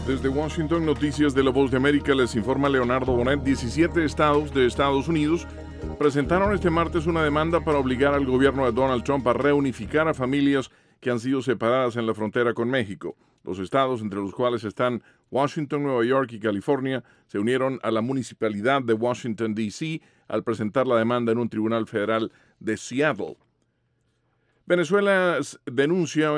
Desde Washington, Noticias de la Voz de América, les informa Leonardo Bonet. 17 estados de Estados Unidos presentaron este martes una demanda para obligar al gobierno de Donald Trump a reunificar a familias que han sido separadas en la frontera con México. Los estados, entre los cuales están Washington, Nueva York y California, se unieron a la municipalidad de Washington, D.C., al presentar la demanda en un tribunal federal de Seattle. Venezuela denuncia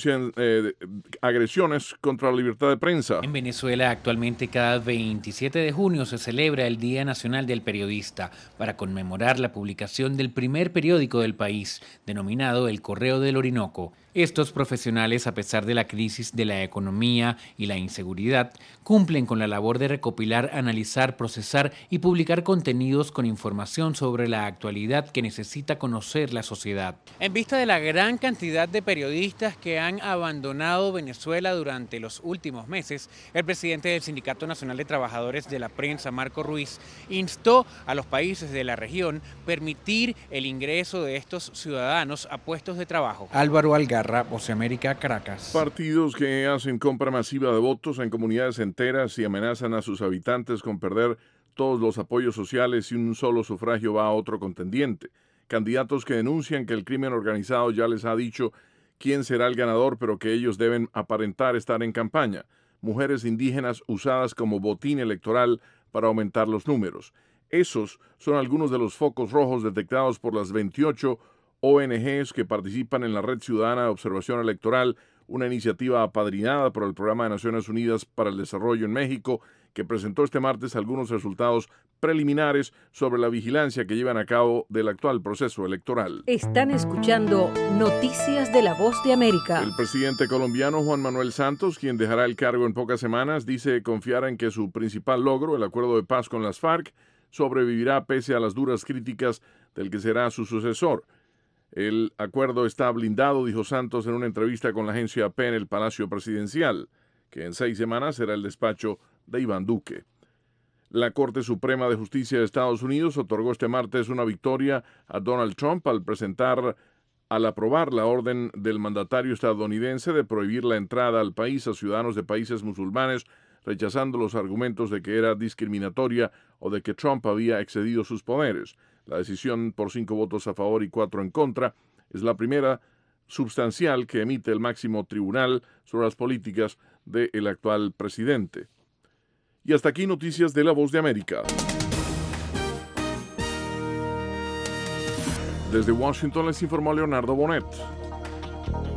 agresiones contra la libertad de prensa. En Venezuela actualmente cada 27 de junio se celebra el Día Nacional del Periodista para conmemorar la publicación del primer periódico del país, denominado El Correo del Orinoco. Estos profesionales, a pesar de la crisis de la economía y la inseguridad, cumplen con la labor de recopilar, analizar, procesar y publicar contenidos con información sobre la actualidad que necesita conocer la sociedad. En vista de la gran cantidad de periodistas que han abandonado Venezuela durante los últimos meses, el presidente del Sindicato Nacional de Trabajadores de la Prensa, Marco Ruiz, instó a los países de la región permitir el ingreso de estos ciudadanos a puestos de trabajo. Álvaro Algarra, Voz de América, Caracas. Partidos que hacen compra masiva de votos en comunidades enteras y amenazan a sus habitantes con perder todos los apoyos sociales si un solo sufragio va a otro contendiente. Candidatos que denuncian que el crimen organizado ya les ha dicho quién será el ganador, pero que ellos deben aparentar estar en campaña. Mujeres indígenas usadas como botín electoral para aumentar los números. Esos son algunos de los focos rojos detectados por las 28 ONGs que participan en la Red Ciudadana de Observación Electoral, una iniciativa apadrinada por el Programa de Naciones Unidas para el Desarrollo en México, que presentó este martes algunos resultados preliminares sobre la vigilancia que llevan a cabo del actual proceso electoral. Están escuchando Noticias de la Voz de América. El presidente colombiano Juan Manuel Santos, quien dejará el cargo en pocas semanas, dice confiar en que su principal logro, el acuerdo de paz con las FARC, sobrevivirá pese a las duras críticas del que será su sucesor. El acuerdo está blindado, dijo Santos en una entrevista con la agencia AP en el Palacio Presidencial, que en 6 semanas será el despacho de Iván Duque. La Corte Suprema de Justicia de Estados Unidos otorgó este martes una victoria a Donald Trump al aprobar la orden del mandatario estadounidense de prohibir la entrada al país a ciudadanos de países musulmanes, rechazando los argumentos de que era discriminatoria o de que Trump había excedido sus poderes. La decisión por 5 votos a favor y 4 en contra es la primera substancial que emite el máximo tribunal sobre las políticas del actual presidente. Y hasta aquí Noticias de la Voz de América. Desde Washington les informó Leonardo Bonet.